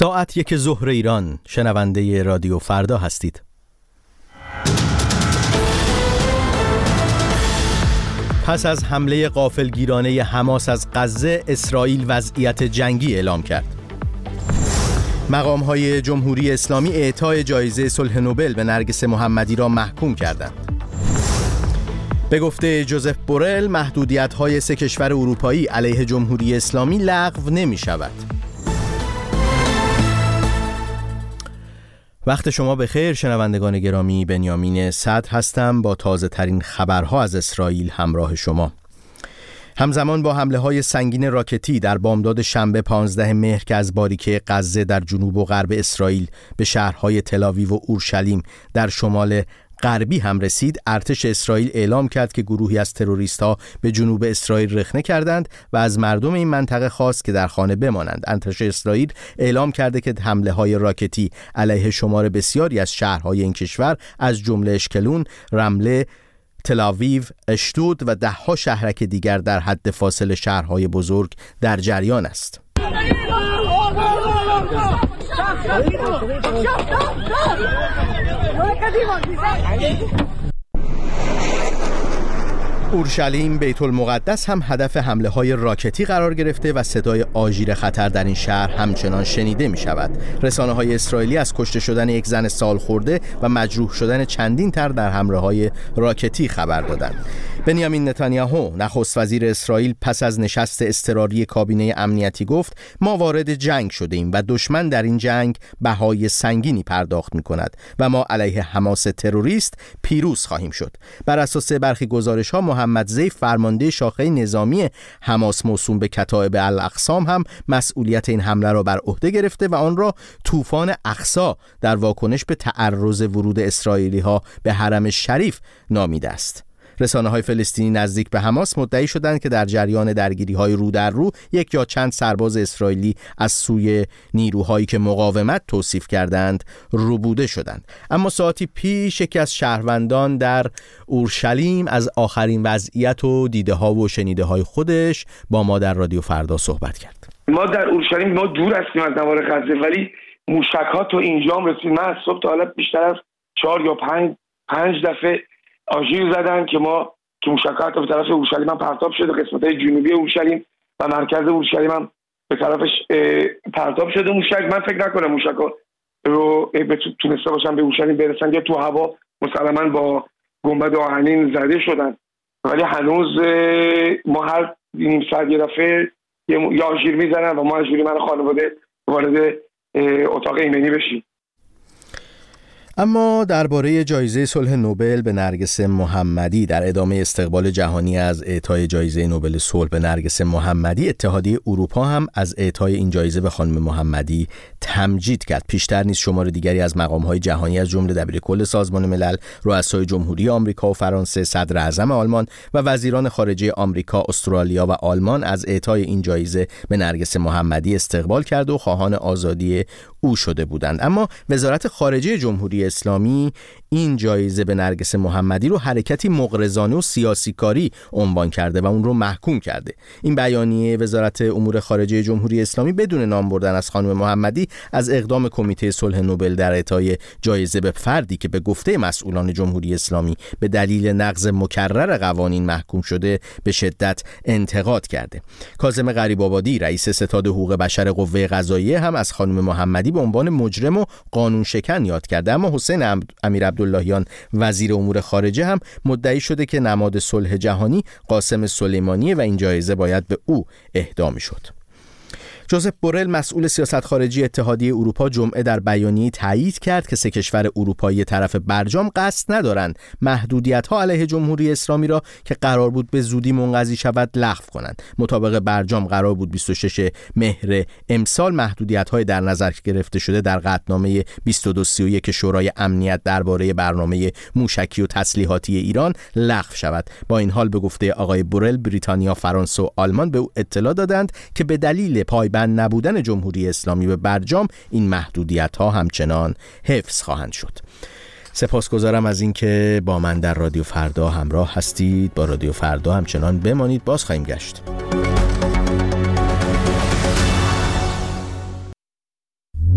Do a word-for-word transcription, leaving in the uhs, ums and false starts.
ساعت یک ظهر ایران، شنونده رادیو فردا هستید. پس از حمله غافلگیرانه حماس از غزه، اسرائیل وضعیت جنگی اعلام کرد. مقام‌های جمهوری اسلامی اعطای جایزه صلح نوبل به نرگس محمدی را محکوم کردند. به گفته جوزف بورل، محدودیت‌های سه کشور اروپایی علیه جمهوری اسلامی لغو نمی‌شود. وقت شما بخیر شنوندگان گرامی، بنیامین صدر هستم با تازه ترین خبرها از اسرائیل همراه شما. همزمان با حمله های سنگین راکتی در بامداد شنبه پانزده مهر که از باریکه غزه در جنوب و غرب اسرائیل به شهرهای تل‌آویو و اورشلیم در شمال غربی هم رسید، ارتش اسرائیل اعلام کرد که گروهی از تروریست‌ها به جنوب اسرائیل رخنه کردند و از مردم این منطقه خواست که در خانه بمانند. ارتش اسرائیل اعلام کرده که حمله‌های راکتی علیه شمار بسیاری از شهرهای این کشور از جمله اشکلون، رمله، تل‌آویو، اشدود و ده‌ها شهرک دیگر در حد فاصل شهرهای بزرگ در جریان است. اورشلیم، بیت المقدس هم هدف حمله های راکتی قرار گرفته و صدای آژیر خطر در این شهر همچنان شنیده می شود. رسانه های اسرائیلی از کشته شدن یک زن سال خورده و مجروح شدن چندین تر در حمله های راکتی خبر دادند. بنیامین نتانیاهو، نخست وزیر اسرائیل، پس از نشست اضطراری کابینه امنیتی گفت: ما وارد جنگ شده ایم و دشمن در این جنگ بهای سنگینی پرداخت می کند و ما علیه حماس تروریست پیروز خواهیم شد. بر اساس برخی گزارش ها، محمد زیف، فرمانده شاخه نظامی حماس موسوم به کتائب الاقسام، هم مسئولیت این حمله را بر عهده گرفته و آن را طوفان اقصی در واکنش به تعرض ورود اسرائیلی ها به حرم شریف نامیده است. رسانه‌های فلسطینی نزدیک به حماس مدعی شدند که در جریان درگیری‌های رو در رو یک یا چند سرباز اسرائیلی از سوی نیروهایی که مقاومت توصیف کردند ربوده شدند. اما ساعتی پیش یکی از شهروندان در اورشلیم از آخرین وضعیت و دیده‌ها و شنیده‌های خودش با ما در رادیو فردا صحبت کرد. ما در اورشلیم ما دور هستیم از نوار غزه، ولی موشک‌ها تو اینجا هم رسید. من از صبح تا حالا بیشتر از چهار یا پنج پنج دفعه آژیر زدن که ما که موشک‌ها به طرف اورشلیم هم پرتاب شده، قسمت‌های جنوبی اورشلیم و مرکز اورشلیم هم به طرفش پرتاب شده موشک. من فکر نکنم موشک‌ها رو تونسته باشن به اورشلیم برسن یا تو هوا مسلماً با گنبد آهنین زده شدن، ولی هنوز ما هر نیم ساعت یه دفعه یه آژیر میزنن و ما مجبوریم من خانواده وارد اتاق ایمنی بشیم. اما درباره جایزه صلح نوبل به نرگس محمدی، در ادامه استقبال جهانی از اعطای جایزه نوبل صلح به نرگس محمدی، اتحادیه اروپا هم از اعطای این جایزه به خانم محمدی تمجید کرد. پیشتر نیز شمار دیگری از مقام‌های جهانی از جمله دبیرکل سازمان ملل، رؤسای جمهوری آمریکا و فرانسه، صدر اعظم آلمان و وزیران خارجه آمریکا، استرالیا و آلمان از اعطای این جایزه به نرگس محمدی استقبال کرد و خواهان آزادی او شده بودند. اما وزارت خارجه جمهوری اسلامی این جایزه به نرگس محمدی رو حرکتی مغرضانه و سیاسی کاری عنوان کرده و اون رو محکوم کرده. این بیانیه وزارت امور خارجه جمهوری اسلامی بدون نام بردن از خانم محمدی از اقدام کمیته صلح نوبل در اعطای جایزه به فردی که به گفته مسئولان جمهوری اسلامی به دلیل نقض مکرر قوانین محکوم شده به شدت انتقاد کرده. کاظم غریب‌آبادی، رئیس ستاد حقوق بشر قوه قضاییه، هم از خانم محمدی به عنوان مجرم و قانون شکن یاد کرده. اما حسین امیر عبداللهیان، وزیر امور خارجه، هم مدعی شده که نماد صلح جهانی قاسم سلیمانی و این جایزه باید به او اهدا می‌شد. جوزف بورل، مسئول سیاست خارجی اتحادیه اروپا، جمعه در بیانیه تایید کرد که سه کشور اروپایی طرف برجام قصد ندارند محدودیت‌ها علیه جمهوری اسلامی را که قرار بود به زودی منقضی شود لغو کنند. مطابق برجام قرار بود بیست و شش مهر امسال محدودیت‌های در نظر گرفته شده در قطعنامه بیست و دو سی و یک شورای امنیت درباره برنامه موشکی و تسلیحاتی ایران لغو شود. با این حال به گفته آقای بورل، بریتانیا، فرانسه و آلمان به او اطلاع دادند که به دلیل پایبند نبودن جمهوری اسلامی به برجام این محدودیت‌ها همچنان حفظ خواهند شد. سپاسگزارم از اینکه با من در رادیو فردا همراه هستید. با رادیو فردا همچنان بمانید، باز خواهیم گشت.